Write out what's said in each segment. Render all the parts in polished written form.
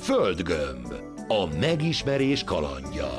Földgömb. A megismerés kalandja.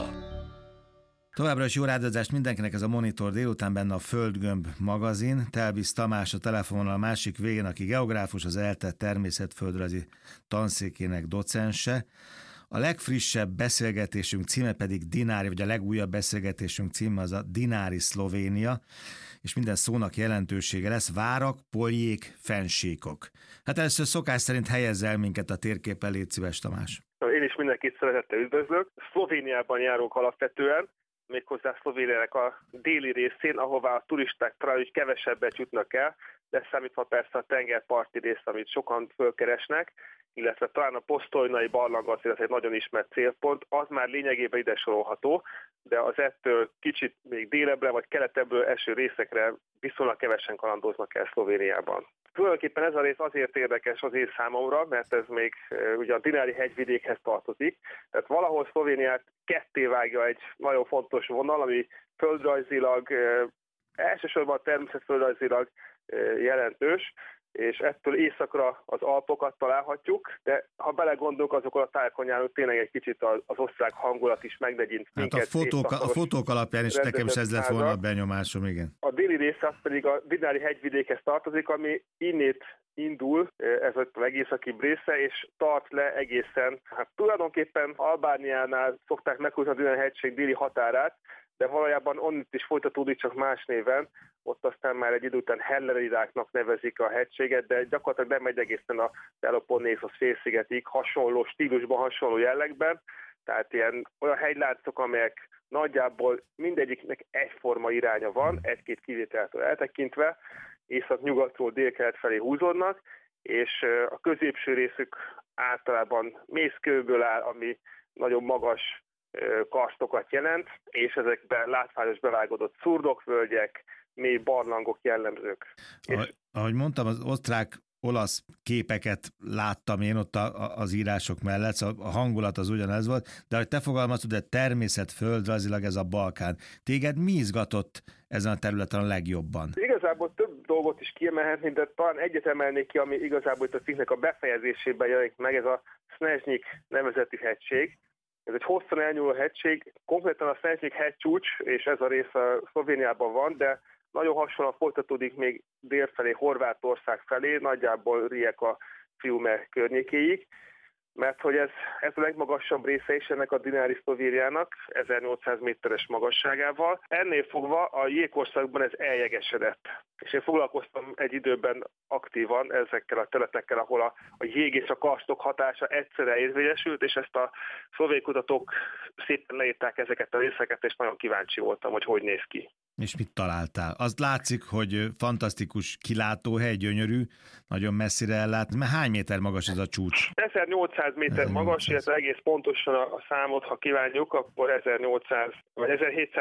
Továbbra is jó rádiózást mindenkinek, ez a Monitor délután, benne a Földgömb magazin. Telbisz Tamás a telefonon a másik végén, aki geográfus, az ELTE természetföldrajzi tanszékének docense. A legfrissebb beszélgetésünk címe pedig Dinári, vagy a legújabb beszélgetésünk címe az a Dinári Szlovénia, és minden szónak jelentősége lesz: várak, poljék, fennsíkok. Hát először szokás szerint helyezz el minket a térképen, légy szíves, Tamás. Én is mindenkit szeretettel üdvözlök. Szlovéniában járunk alapvetően, méghozzá Szlovéniának a déli részén, ahová a turisták talán is kevesebbet jutnak el, de számítva persze a tengerparti rész, amit sokan fölkeresnek, illetve talán a Posztolnai barlang azért egy nagyon ismert célpont, az már lényegében ide sorolható, de az ettől kicsit még délebbre vagy keletebbre eső részekre viszonylag kevesen kalandoznak el Szlovéniában. Tulajdonképpen ez a rész azért érdekes az én számomra, mert ez még ugye a Dinári hegyvidékhez tartozik, tehát valahol Szlovéniát ketté vágja egy nagyon fontos vonal, ami földrajzilag, elsősorban természetföldrajzilag jelentős, és ettől északra az Alpokat találhatjuk, de ha belegondolunk, azokon a tájakon járunk, tényleg egy kicsit az osztrák hangulat is megnegyint minket. Hát a fotók alapján is nekem is ez lett volna a benyomásom, igen. A déli része az pedig a Dinári hegyvidékhez tartozik, ami innét indul, ez az legészakibb része, és tart le egészen, hát tulajdonképpen Albániánál szokták meghúzni a Dinári hegység déli határát, de valójában onnit is folytatódik, csak más néven. Ott aztán már egy idő után Helleridáknak nevezik a hegységet, de gyakorlatilag nem megy egészen a Peloponnészos félszigetig, hasonló stílusban, hasonló jellegben. Tehát olyan hegyláncok, amelyek nagyjából mindegyiknek egyforma iránya van, egy-két kivételtől eltekintve, észak-nyugatról délkelet felé húzódnak, és a középső részük általában mészkőből áll, ami nagyon magas karstokat jelent, és ezekben látványos bevágódott szurdokvölgyek, mély barlangok jellemzők. Ahogy mondtam, az osztrák-olasz képeket láttam én ott az írások mellett, szóval a hangulat az ugyanez volt, de ahogy te fogalmaztad, de természetföldrajzilag ez a Balkán. Téged mi izgatott ezen a területen a legjobban? Igazából több dolgot is kiemelhetnék, de talán egyet emelnék ki, ami igazából itt a cikknek a befejezésében jelenik meg, ez a Snežnik nevezetű hegység. Ez egy hosszan elnyúló hegység, konkrétan a Snežnik hegycsúcs, és ez a rész a Szlovéniában van, de nagyon hasonlóan folytatódik még délfelé, Horvátország felé, nagyjából Rijeka-Fiume környékéig, mert hogy ez a legmagasabb része is ennek a Dinári Szlovéniának, 1800 méteres magasságával. Ennél fogva a jégkorszakban ez eljegesedett. És én foglalkoztam egy időben aktívan ezekkel a területekkel, ahol a jég és a karstok hatása egyszerre érvényesült, és ezt a szlovén kutatók szépen leírták ezeket a részeket, és nagyon kíváncsi voltam, hogy néz ki. És mit találtál? Azt látszik, hogy fantasztikus kilátóhely, gyönyörű, nagyon messzire ellát. Mert hány méter magas ez a csúcs? 1800 méter magas, illetve egész pontosan a számot, ha kívánjuk, akkor 1800 vagy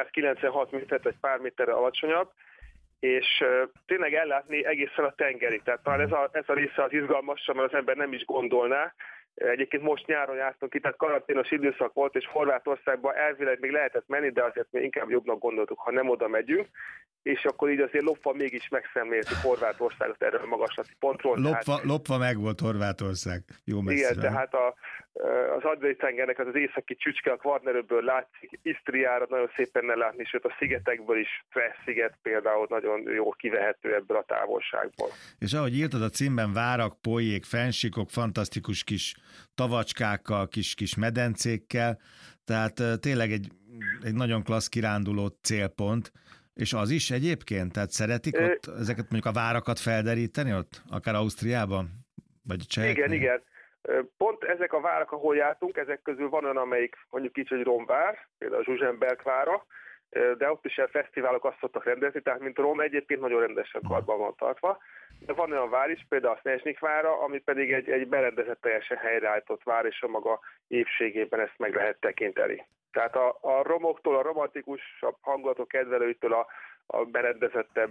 1796 méter, egy pár méterre alacsonyabb, és tényleg ellátni egészen a tengerig. Tehát talán ez a része az izgalmasabb, mert az ember nem is gondolná. Egyébként most nyáron jártunk ki, tehát karanténos időszak volt, és Horvátországban elvileg még lehetett menni, de azért még inkább jobbnak gondoltuk, ha nem oda megyünk, és akkor így azért lopva mégis megszemléltük Horvátországot erről a magaslati pontról. Lopva meg volt Horvátország. Jó messzire. Igen, tehát az Adriai-tengernek az északi csücske a Kvarnerőből látszik, Isztriára nagyon szépen ne látni, sőt a szigetekből is, Fesz-sziget például nagyon jó kivehető ebből a távolságból. És ahogy írtad a címben, várak, poljék, fennsíkok, fantasztikus kis tavacskákkal, kis medencékkel, tehát tényleg egy nagyon klassz kiránduló célpont. És az is egyébként? Tehát szeretik ott ezeket mondjuk a várakat felderíteni ott? Akár Ausztriában? Vagy Cseheknél? Igen. Pont ezek a várak, ahol jártunk, ezek közül van olyan, amelyik mondjuk így, hogy Romvár, például a Zsuzsenberg vára, de ott is ilyen fesztiválok azt szoktak rendezni, tehát mint Rom egyébként nagyon rendesen karban van tartva. De van olyan vár is, például a Snežnik vára, ami pedig egy berendezett, teljesen helyreállított vár, és a maga épségében ezt meg lehet tekinteni. Tehát a romoktól, a romantikusabb hangulatok kedvelőitől a berendezettebb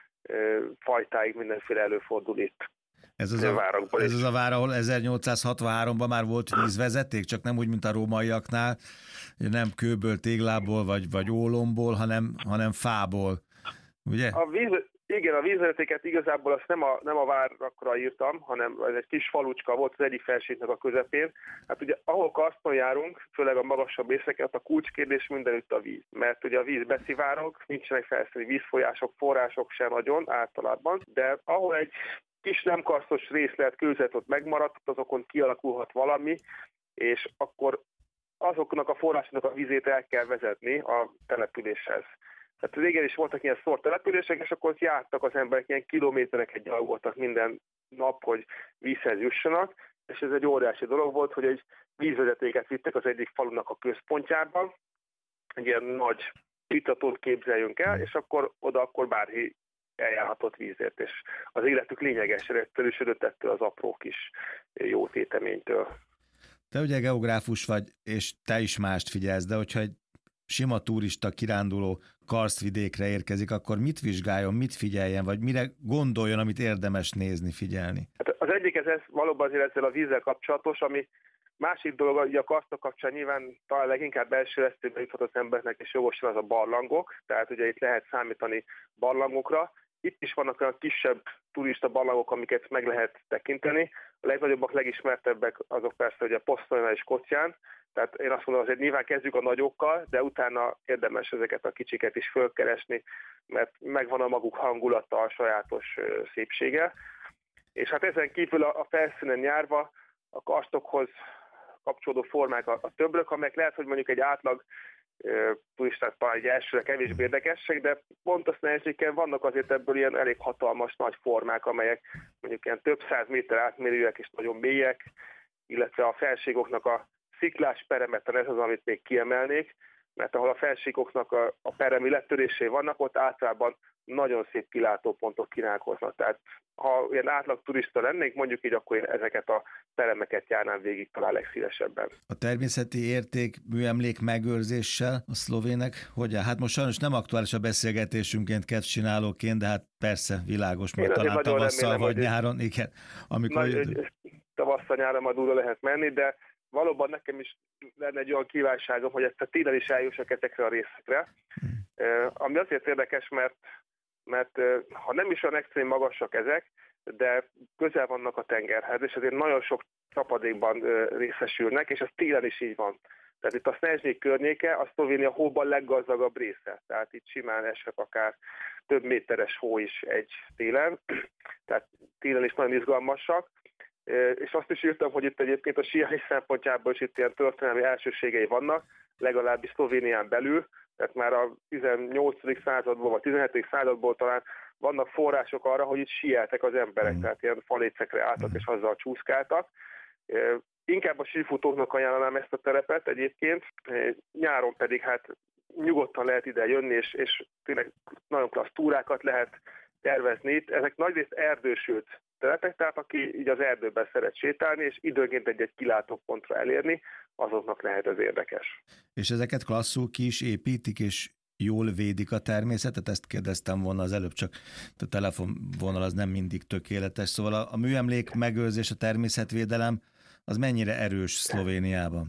fajtáig mindenféle előfordul itt. Ez az a vár, ahol 1863-ban már volt vízvezeték, csak nem úgy, mint a rómaiaknál, nem kőből, téglából vagy ólomból, hanem fából, ugye? Igen, a vízvezetéket igazából azt nem a várakra írtam, hanem ez egy kis falucska volt az egyik felségnek a közepén. Hát ugye ahol karszton járunk, főleg a magasabb részeken, a kulcskérdés mindenütt a víz. Mert ugye a víz beszivárog, nincsenek felszíni vízfolyások, források sem nagyon általában, de ahol egy kis nem karsztos részlet, kőzet ott megmaradt, azokon kialakulhat valami, és akkor azoknak a forrásoknak a vízét el kell vezetni a településhez. Tehát régen is voltak ilyen szórt települések, és akkor ott jártak az emberek, ilyen kilométereket gyalogoltak minden nap, hogy vízhez jussanak, és ez egy óriási dolog volt, hogy egy vízvezetéket vittek az egyik falunak a központjában, egy ilyen nagy vitatót képzeljünk el, és akkor oda akkor bárki eljárhatott vízért, és az életük lényegesen erősödött ettől az apró kis jó téteménytől. Te ugye geográfus vagy, és te is mást figyelsz, de hogyha egy sima turista, kiránduló karsztvidékre érkezik, akkor mit vizsgáljon, mit figyeljen, vagy mire gondoljon, amit érdemes nézni, figyelni? Hát az egyik ez valóban azért ezzel a vízzel kapcsolatos, ami másik dolog, ugye a karsztok kapcsán nyilván talán leginkább első eszébe juthat az embernek, és jogosan az a barlangok, tehát ugye itt lehet számítani barlangokra. Itt is vannak olyan kisebb turista barlangok, amiket meg lehet tekinteni. A legnagyobbak, legismertebbek azok persze ugye a Posztolna és Kocján. Tehát én azt mondom, hogy nyilván kezdjük a nagyokkal, de utána érdemes ezeket a kicsiket is fölkeresni, mert megvan a maguk hangulata, a sajátos szépsége. És hát ezen kívül a felszínen járva a karstokhoz kapcsolódó formák a többrök, amelyek lehet, hogy mondjuk egy átlag turistát talán egy elsőre kevésbé érdekesek, de pont azt nehézséggel vannak azért ebből ilyen elég hatalmas nagy formák, amelyek mondjuk ilyen több száz méter átmérőek és nagyon mélyek, illetve a felségoknak a sziklás peremeten ez az, amit még kiemelnék, mert ahol a felségoknak a peremi letörésé vannak, ott általában nagyon szép kilátópontok kínálkoznak. Tehát ha ilyen átlag turista lennék, mondjuk így, akkor én ezeket a peremeket járnám végig talán legszívesebben. A természeti érték műemlék megőrzéssel a szlovének hogyan? Hát most sajnos nem aktuális a beszélgetésünként, kedvcsinálóként, de hát persze világos, mert talán tavasszal remélem, vagy nyáron, igen. Amikor tavasszal nyáron majd újra lehet menni, de valóban nekem is lenne egy olyan kívánságom, hogy ezt a télen is eljussak ezekre a részekre. Ami azért érdekes, mert ha nem is olyan extrém magasak ezek, de közel vannak a tengerhez, és azért nagyon sok csapadékban részesülnek, és ez télen is így van. Tehát itt a Snežnik környéke a Szlovénia hóban leggazdagabb része, tehát itt simán eshet akár több méteres hó is egy télen, tehát télen is nagyon izgalmasak. És azt is írtam, hogy itt egyébként a síelés szempontjából is itt ilyen történelmi elsőségei vannak, legalábbis Szlovénián belül, tehát már a 18. századból, vagy 17. századból talán vannak források arra, hogy itt síeltek az emberek, tehát ilyen falécekre álltak és azzal csúszkáltak. Inkább a sífutóknak ajánlanám ezt a terepet egyébként, nyáron pedig hát nyugodtan lehet ide jönni, és tényleg nagyon klassz túrákat lehet tervezni itt. Ezek nagyrészt erdősült terepek, tehát aki így az erdőben szeret sétálni, és időnként egy kilátópontra elérni, azoknak lehet ez érdekes. És ezeket klasszul ki is építik, és jól védik a természetet? Ezt kérdeztem volna az előbb, csak a telefonvonal az nem mindig tökéletes. Szóval a műemlék megőrzés, a természetvédelem, az mennyire erős Szlovéniában?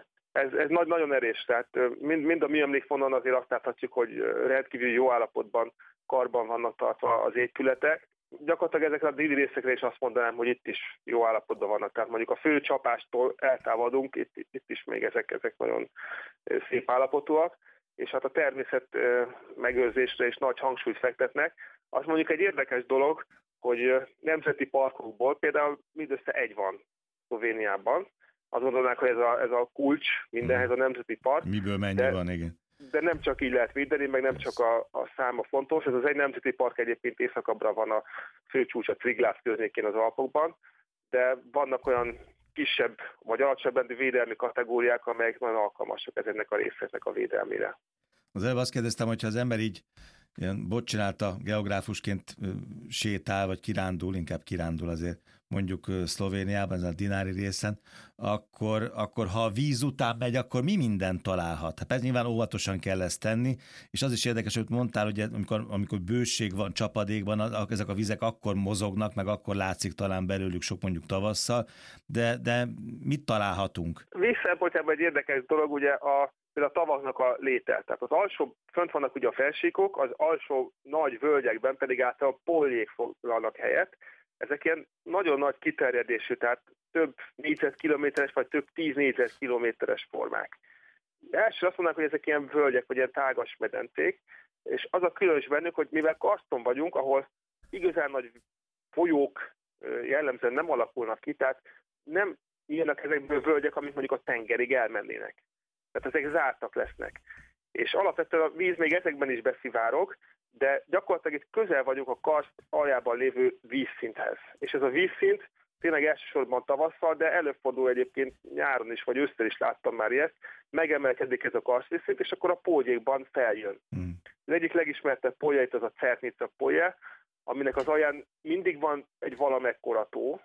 Ez nagyon erős, tehát mind a műemlékfonalon azért azt láthatjuk, hogy rendkívül jó állapotban, karban vannak tartva az épületek. Gyakorlatilag ezekre a déli részekre is azt mondanám, hogy itt is jó állapotban vannak. Tehát mondjuk a fő csapástól eltávolodunk, itt is még ezek nagyon szép állapotúak, és hát a természet megőrzésre is nagy hangsúlyt fektetnek. Az mondjuk egy érdekes dolog, hogy nemzeti parkokból például mindössze egy van Szlovéniában. Azt mondanák, hogy ez a kulcs mindenhez a nemzeti park. Miből mennyi van, igen. De nem csak így lehet védeni, meg nem csak a száma fontos. Ez az egy nemzeti park egyébként északabbra van a főcsúcs a Triglav környékén az Alpokban, de vannak olyan kisebb vagy alacsonyabb rendű védelmi kategóriák, amelyek nagyon alkalmasak ezeknek a részeknek a védelmére. Az előbb azt kérdeztem, hogyha az ember így ilyen boccsinálta geográfusként sétál, vagy kirándul, inkább kirándul azért, mondjuk Szlovéniában, ezen a Dinári részen, akkor ha a víz után megy, akkor mi mindent találhat? Hát persze nyilván óvatosan kell ezt tenni, és az is érdekes, hogy mondtál, hogy amikor bőség van, csapadékban, ezek a vizek akkor mozognak, meg akkor látszik talán belőlük sok mondjuk tavasszal, de mit találhatunk? Víz szempontjában egy érdekes dolog, ugye például a tavaknak a léte. Tehát az alsó, fönt vannak ugye a felsíkok, az alsó nagy völgyekben pedig általában pollyék foglalnak helyet. Ezek ilyen nagyon nagy kiterjedésű, tehát több négyzetkilométeres, vagy több 10 négyzetkilométeres formák. Első azt mondanák, hogy ezek ilyen völgyek, vagy ilyen tágas medencék, és az a különös bennük, hogy mivel karston vagyunk, ahol igazán nagy folyók jellemzően nem alakulnak ki, tehát nem ilyenek ezekből völgyek, amik mondjuk a tengerig elmennének. Tehát ezek zártak lesznek. És alapvetően a víz még ezekben is beszivárog, de gyakorlatilag itt közel vagyunk a karst aljában lévő vízszinthez. És ez a vízszint tényleg elsősorban tavasszal, de előfordul egyébként nyáron is, vagy ősszel is láttam már ilyet, megemelkedik ez a karstvízszint, és akkor a pólyékban feljön. Az egyik legismertebb pólya itt az a Cernica pólya, aminek az alján mindig van egy valamekkora tó,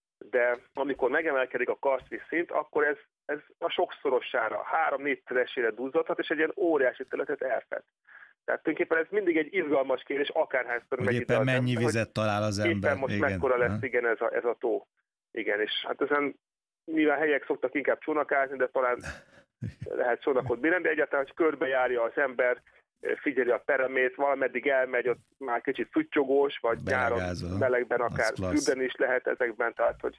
de amikor megemelkedik a karstvízszint, akkor ez a sokszorosára, 3-4-szeresére duzzadhat, és egy ilyen óriási területet elfed. Tehát tulajdonképpen ez mindig egy izgalmas kérdés, akárhányszor megy ide éppen mennyi vizet talál az ember. Éppen most mekkora lesz, igen, ez a tó. Igen, és hát ezen mivel helyek szoktak inkább csónakázni, de talán lehet csónakot bírni, de egyáltalán, hogy körbejárja az ember, figyeli a peremét, valameddig elmegy, ott már kicsit füttyogós, vagy nyáron melegben akár fürdeni is lehet ezekben, tehát hogy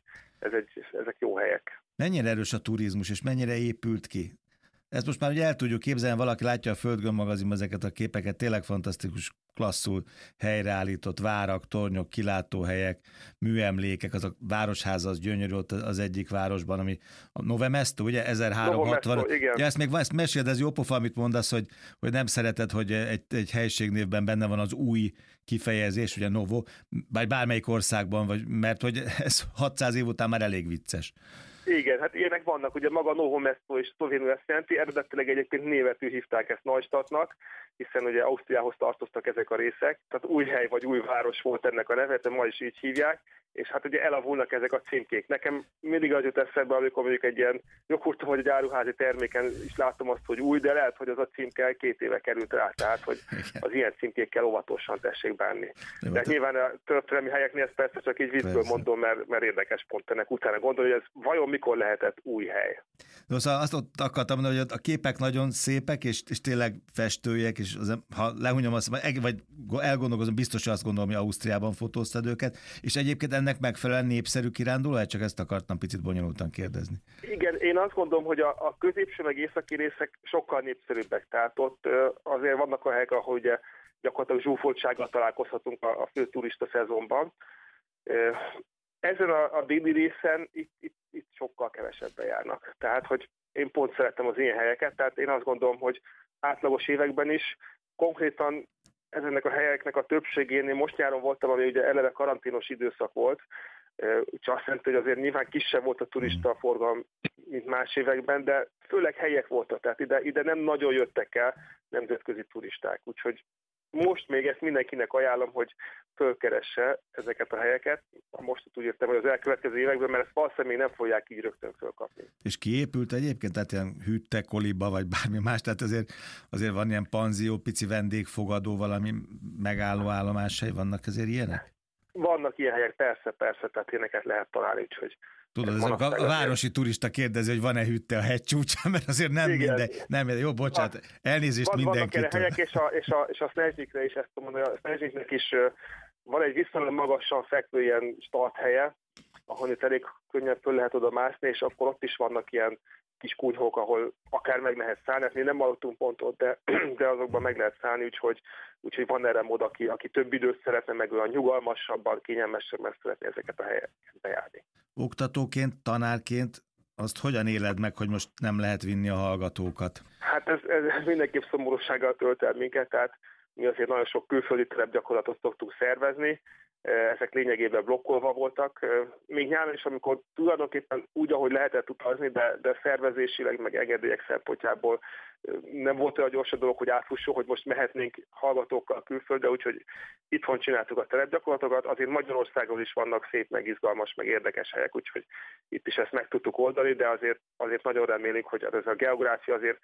ezek jó helyek. Mennyire erős a turizmus, és mennyire épült ki? Ezt most már ugye el tudjuk képzelni, valaki látja a Földgömb magazinban ezeket a képeket, tényleg fantasztikus, klasszul helyreállított várak, tornyok, kilátóhelyek, műemlékek, az a városháza az gyönyörű ott az egyik városban, ami a Novemesto, ugye 1360. Ja, ezt meséld, ez jó pofa, amit mondasz, hogy nem szereted, hogy egy helységnévben benne van az új kifejezés, ugye Novo, vagy bármelyik országban, mert hogy ez 600 év után már elég vicces. Igen, hát ilyenek vannak, ugye maga Novo Mesto és szlovénul ezt jelenti, eredetileg egyébként névetül hívták ezt Neustadtnak, hiszen ugye Ausztriához tartoztak ezek a részek, tehát új hely vagy új város volt ennek a neve, de ma is így hívják, és hát ugye elavulnak ezek a címkék. Nekem mindig az jut eszembe, amikor mondjuk egy ilyen joghurton vagy egy áruházi terméken is látom azt, hogy új, de lehet, hogy az a címke 2 éve került rá, tehát hogy az ilyen címkékkel óvatosan tessék bánni. De nyilván a történelmi helyeknél ezt persze csak így viccből mondom, mert érdekes pont ennek utána gondolni, hogy ez vajon mikor lehetett új hely. De szóval azt ott akartam mondani, hogy a képek nagyon szépek, és tényleg festőjek, és ha lehunyom azt, vagy elgondolkozom, biztos azt gondolom, hogy Ausztriában fotóztad őket, és egyébként ennek megfelelően népszerű kiránduló, csak ezt akartam picit bonyolultan kérdezni. Igen, én azt gondolom, hogy a középső meg északi részek sokkal népszerűbbek, tehát ott azért vannak a helyek, ahol ugye gyakorlatilag zsúfoltsággal találkozhatunk a fő turista szezonban. Ezen a déli részen itt sokkal kevesebben járnak. Tehát, hogy én pont szeretem az ilyen helyeket, tehát én azt gondolom, hogy átlagos években is konkrétan ezeknek a helyeknek a többségén, én most nyáron voltam, ami ugye eleve karanténos időszak volt, úgyhogy azt jelenti, hogy azért nyilván kisebb volt a turista forgalom, mint más években, de főleg helyek voltak, tehát ide nem nagyon jöttek el nemzetközi turisták, úgyhogy most még ezt mindenkinek ajánlom, hogy fölkeresse ezeket a helyeket. Most úgy értem, hogy az elkövetkező években, mert ezt valószínűleg még nem fogják így rögtön fölkapni. És kiépült egyébként? Tehát ilyen hűtte, koliba, vagy bármi más? Tehát azért van ilyen panzió, pici vendégfogadó, valami megálló állomáshely, vannak azért ilyenek? Vannak ilyen helyek, persze, tehát ilyeneket lehet találni, úgyhogy tudod, a városi turista kérdezi, hogy van-e hütte a hegycsúcsán, mert azért nem minden. Jó, bocsánat, elnézést mindenkitől. Vannak helyek, és a Snežnikre is ezt mondom, hogy a Snežniknek is van egy viszonylag magasan fekvő ilyen starthelye, ahol itt elég könnyen föl lehet oda mászni, és akkor ott is vannak ilyen kis kunyhók, ahol akár meg lehet szállni. Mi nem maradtunk pont ott, de azokban meg lehet szállni, úgyhogy van erre mód, aki több időt szeretne, meg olyan nyugalmasabban, kényelmesebben szeretné ezeket a helyeket bejárni. Oktatóként, tanárként azt hogyan éled meg, hogy most nem lehet vinni a hallgatókat? Hát ez mindenképp szomorúsággal tölt el minket, tehát mi azért nagyon sok külföldi terepgyakorlatot szoktunk szervezni, ezek lényegében blokkolva voltak. Még nyáron is, amikor tulajdonképpen úgy, ahogy lehetett utazni, de szervezésileg, meg engedélyek szempontjából nem volt olyan gyors a dolog, hogy átfusson, hogy most mehetnénk hallgatókkal külföldre, úgyhogy itthon csináltuk a terepgyakorlatokat. Azért Magyarországon is vannak szép, meg izgalmas, meg érdekes helyek, úgyhogy itt is ezt meg tudtuk oldani, de azért nagyon remélik, hogy ez a geográfia azért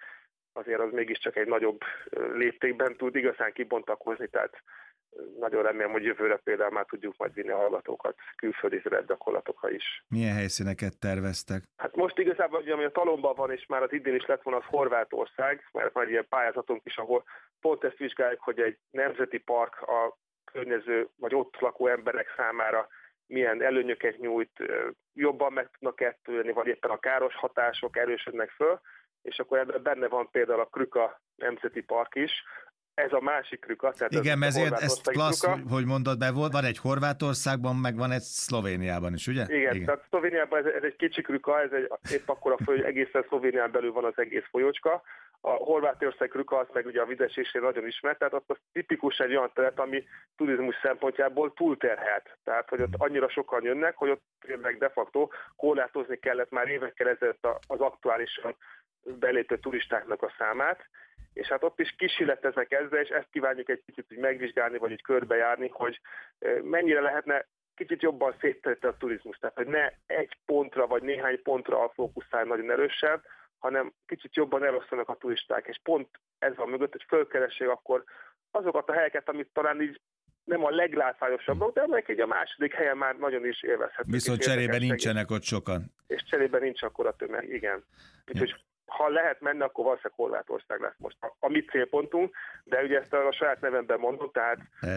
azért az mégiscsak egy nagyobb léptékben tud igazán kibontakozni, tehát nagyon remélem, hogy jövőre például már tudjuk majd vinni a hallgatókat külföldi gyakorlatokra is. Milyen helyszíneket terveztek? Hát most igazából, ami a talomban van, és már az idén is lett volna, az Horvátország, mert van egy ilyen pályázatunk is, ahol pont ezt vizsgáljuk, hogy egy nemzeti park a környező, vagy ott lakó emberek számára milyen előnyöket nyújt, jobban meg tudnak kettőlni, vagy éppen a káros hatások erősödnek föl, és akkor ebben benne van például a Krüka Nemzeti Park is. Ez a másik Krüka. Igen, ezért ez klassz, hogy mondod, be volt, van egy Horvátországban, meg van egy Szlovéniában is, ugye? Igen. Tehát Szlovéniában ez egy kicsi Krüka, ez épp akkora föl, hogy egészen Szlovénián belül van az egész folyócska. A Horvátország Krüka az meg ugye a vizesésén nagyon ismert, tehát az tipikus egy olyan terület, ami turizmus szempontjából túlterhelt. Tehát, hogy ott annyira sokan jönnek, hogy ott tényleg de facto korlátozni kellett már évekkel ezelőtt az aktuálisan belépő turistáknak a számát, és hát ott is kísérleteznek ezzel, és ezt kívánjuk egy kicsit megvizsgálni, vagy így körbejárni, hogy mennyire lehetne kicsit jobban széttenni a turizmus. Tehát, hogy ne egy pontra, vagy néhány pontra fókuszálj nagyon erősen, hanem kicsit jobban elosztanak a turisták, és pont ez van mögött, hogy fölkeressék akkor azokat a helyeket, amit talán így nem a leglátványosabbak, de amelyek egy a második helyen már nagyon is élvezhetők. Viszont cserében nincsenek ott sokan. És cserében nincs akkor a tömeg, igen. Úgyhogy ha lehet menni, akkor valószínűleg Horvátország lesz most a mi célpontunk, de ugye ezt a saját nevemben mondom, tehát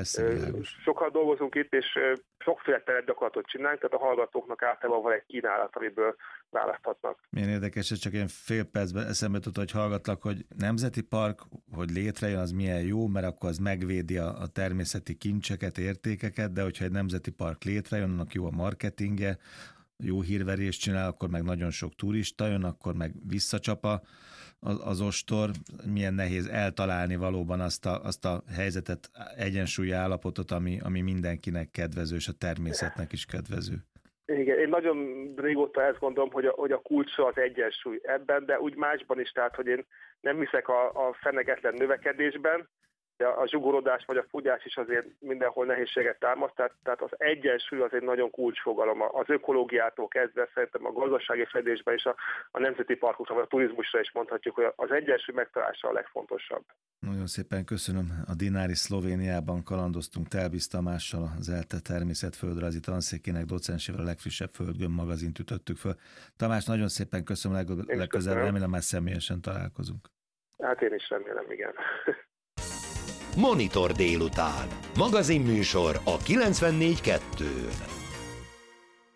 sokkal dolgozunk itt, és sokféle terepgyakorlatot csinálunk, tehát a hallgatóknak általában van egy kínálat, amiből választhatnak. Milyen érdekes, hogy csak én fél percben eszembe jutott, hogy hallgatlak, hogy nemzeti park, hogy létrejön, az milyen jó, mert akkor az megvédi a természeti kincseket, értékeket, de hogyha egy nemzeti park létrejön, annak jó a marketingje, jó hírverést csinál, akkor meg nagyon sok turista jön, akkor meg visszacsap az ostor. Milyen nehéz eltalálni valóban azt a helyzetet, egyensúlyi állapotot, ami mindenkinek kedvező, és a természetnek is kedvező. Igen, én nagyon régóta ezt gondolom, hogy a kulcs az egyensúly ebben, de úgy másban is, tehát hogy én nem hiszek a feneketlen növekedésben, de a zsugorodás vagy a fogyás is azért mindenhol nehézséget támaszt, tehát az egyensúly az egy nagyon kulcsfogalom. Az ökológiától kezdve szerintem a gazdasági fejlődésben és a nemzeti parkokra vagy a turizmusra is mondhatjuk, hogy az egyensúly megtalálása a legfontosabb. Nagyon szépen köszönöm. A Dinári Szlovéniában kalandoztunk Telbisz Tamással, az ELTE természetföldrajzi tanszékének docensével, a legfrissebb Földgömb magazint ütöttük föl. Tamás, nagyon szépen köszönöm, legközelebb remélem már személyesen találkozunk. Hát én is remélem, igen. Monitor délután. Magazinműsor a 94.2-n.